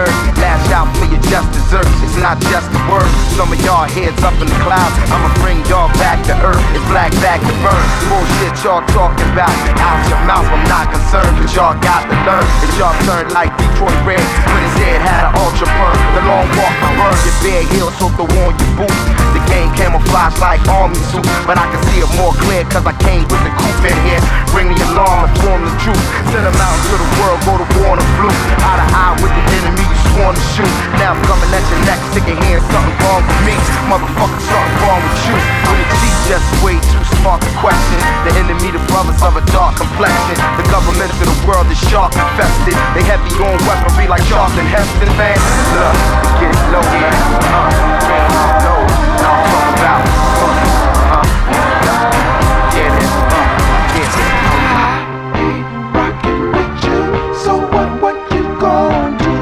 nerve. Lash out for your just desserts. It's not just a word. Some of y'all heads up in the clouds. I'ma bring y'all back to earth. It's black back to burn. Bullshit y'all talking about. Out your mouth, I'm not concerned. But y'all got to learn. If y'all turned like Detroit Red when his head had an ultra perm. The long walk will burn your bare heels, so to warn your boots. The game camouflage like army suits, but I can see it more clear cause I came with the coupe in here. Bring the alarm and form the truth. Send them out into the world, go to war on the flu. Eye to eye with the enemy you sworn to shoot. Now I'm coming at your neck, sick of hearing something wrong with me. Motherfucker, something wrong with you. When the G just way too smart to question. The enemy, the brothers of a dark complexion. The government of the world is shark infested. They heavy on weaponry like Charlton Heston, man. Look, get low, man. No, I'm talking about. Get it, get it. I ain't rockin' with you, so what you gon' do?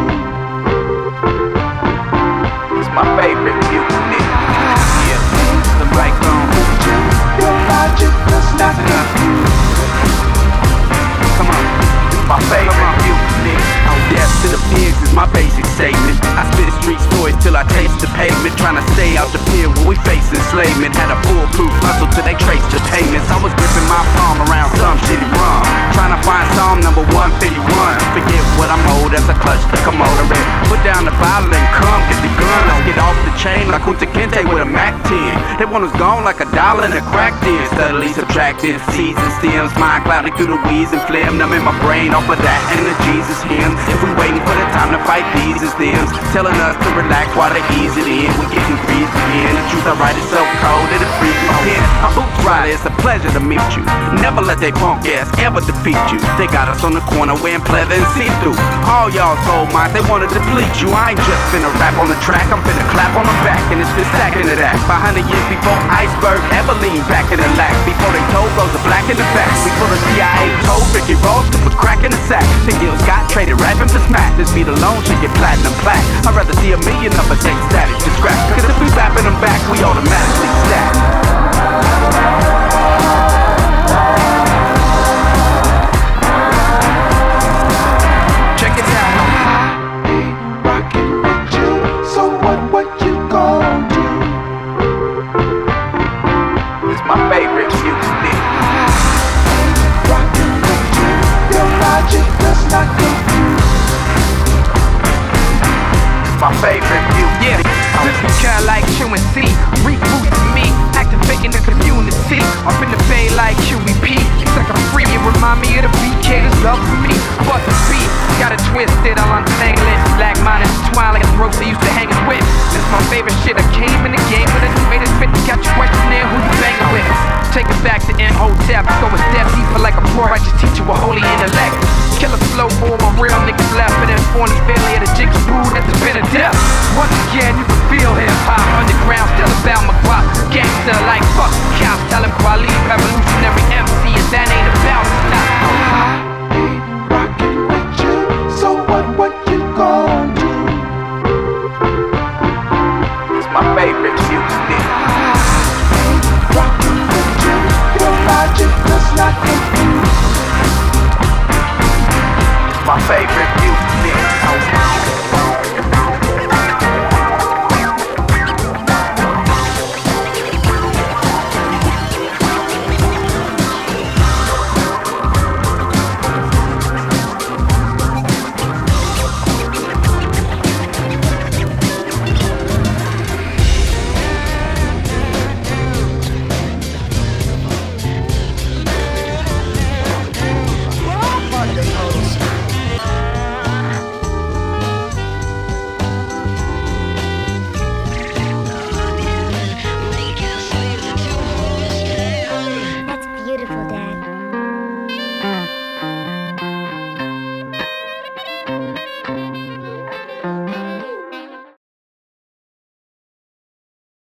It's my favorite music. Yeah, the right on. Your logic does not confuse. Come on, it's my favorite music. Death to the pigs is my basic statement. I spit the streets for it till I taste the pavement. Trying to stay out the pit when we face enslavement. Had a foolproof hustle till they traced the payments. I was gripping my palm around some shitty rum, trying to find Psalm number 151. Forget what I'm owed as I clutch the Komodo red. Put down the bottle and come get the gun. Let's get off the chain like Kunta Kinte with a Mac 10. That one was gone like $1 and a crack den. Steadily subtracting seeds and stems. Mind clouding through the weeds and phlegm. Numbing my brain off of that and the Jesus hymns. If we waiting for the time to fight these as them, telling us to relax while they ease it in. We getting free again. The truth I write is so cold that it freezes my pen. My boots rider, it's a pleasure to meet you. Never let they punk ass ever defeat you. They got us on the corner wearing pleather and see-through. All y'all soul minds, they wanna deplete you. I ain't just finna rap on the track, I'm finna clap on the back, and it's been stacking to that. 500 years before Iceberg ever leaned back in the lack. Before they told Rosa Black in the back. Before the CIA told Ricky Ross to put crack in the sack. Then Gil Scott traded rapping for smack. This beat alone should get platinum plaque. I'd rather see 1 million of us take static to scrap. Cause if we rapping them back, we automatically stack. Check it out. I ain't rockin' with you, so what you gon' do? It's my favorite music. Rockin' with you, your logic does not confuse. My favorite music. Listen, girl, like QNC, reboot to me, activating the community. Up in the bay like QEP, it's like I'm free. It remind me of the BK, this love for me. Fuck the beat, got it twisted, I'll untangle it.